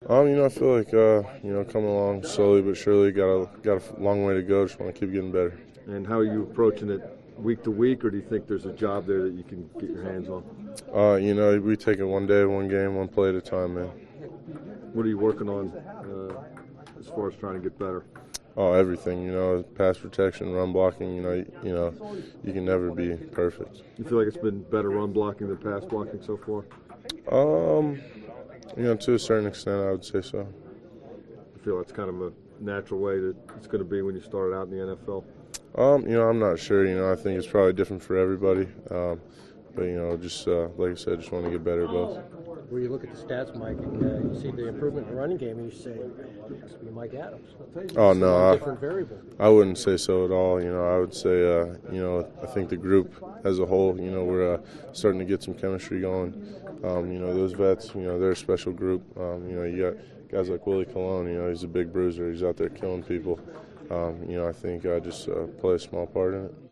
I feel like coming along slowly but surely. Got a long way to go. Just want to keep getting better. And how are you approaching it week to week, or do you think there's a job there that you can get your hands on? We take it one day, one game, one play at a time, man. What are you working on as far as trying to get better? Oh, everything. Pass protection, run blocking. You can never be perfect. You feel like it's been better run blocking than pass blocking so far? To a certain extent, I would say so. I feel that's kind of a natural way that it's going to be when you started out in the NFL. I'm not sure. I think it's probably different for everybody. But just like I said, just want to get better at both. Where you look at the stats, Mike, and you see the improvement in the running game, and you say, "It's be Mike Adams." Oh no, different variable. I wouldn't say so at all. I would say, I think the group as a whole, we're starting to get some chemistry going. Those vets, they're a special group. You got guys like Willie Colon. He's a big bruiser. He's out there killing people. I think I just play a small part in it.